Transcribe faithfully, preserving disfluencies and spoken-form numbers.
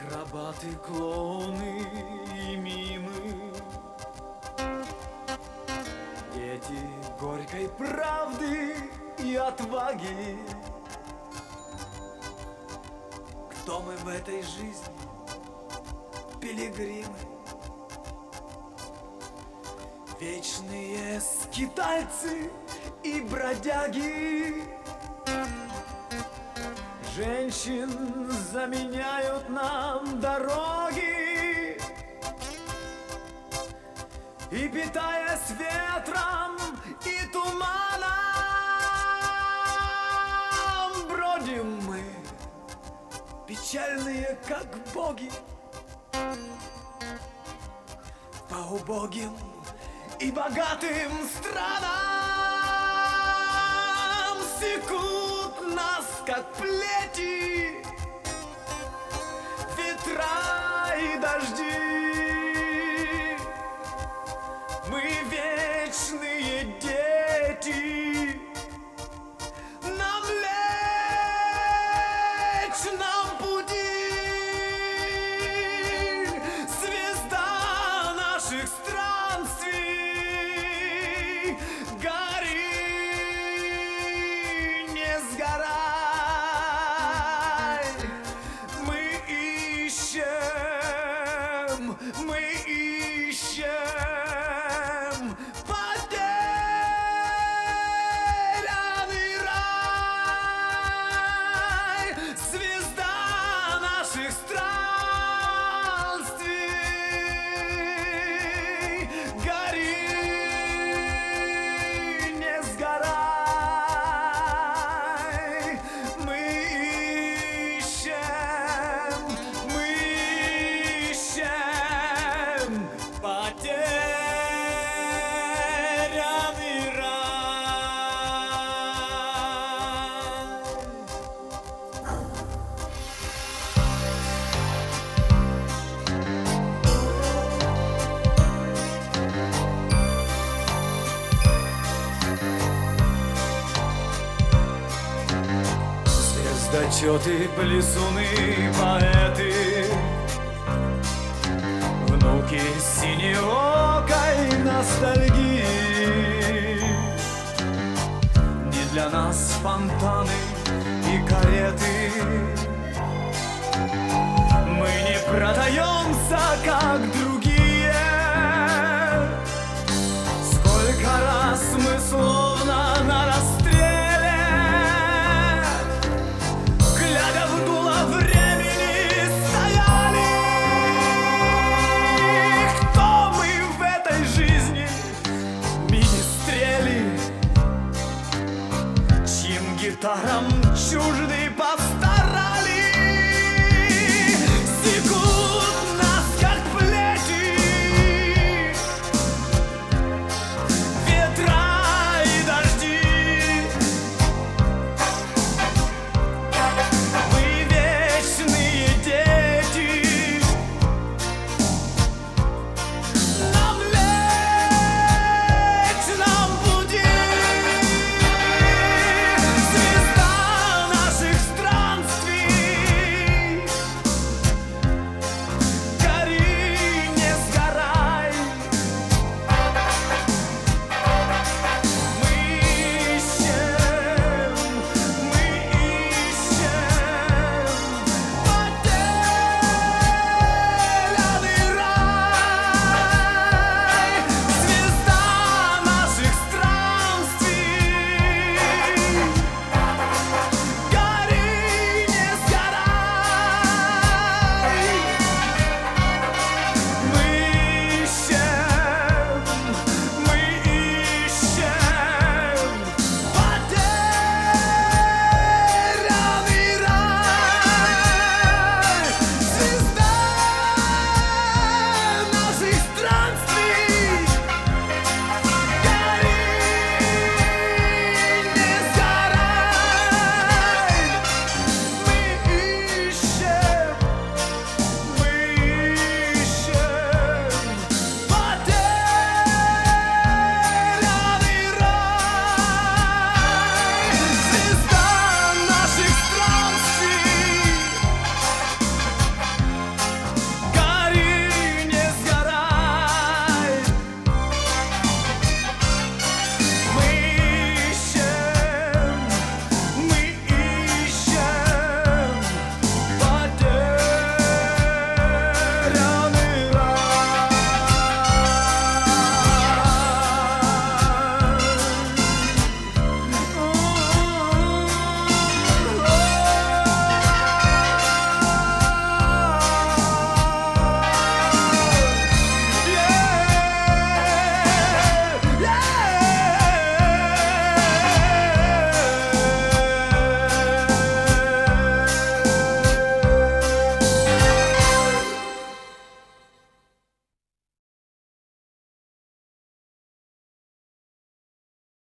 Акробаты, клоуны и мимы, дети горькой правды и отваги. Кто мы в этой жизни, пилигримы, вечные скитальцы и бродяги. Женщин заменяют нам дороги, и, питаясь ветром и туманом, бродим мы, печальные, как боги, по убогим и богатым странам. Секут нас, как плети, ветра и дожди. Мы вечные дети, на Млечном пути. Звезда наших странствий, гори, не сгорай. Мы ищем, мы ищем потерянный рай. Звезда наших странствий, гори, не сгорай. Мы ищем, мы ищем потерянный рай. Звездочеты, плесуны, поэты, внуки синеокой ностальгии. Не для нас фонтаны и кареты,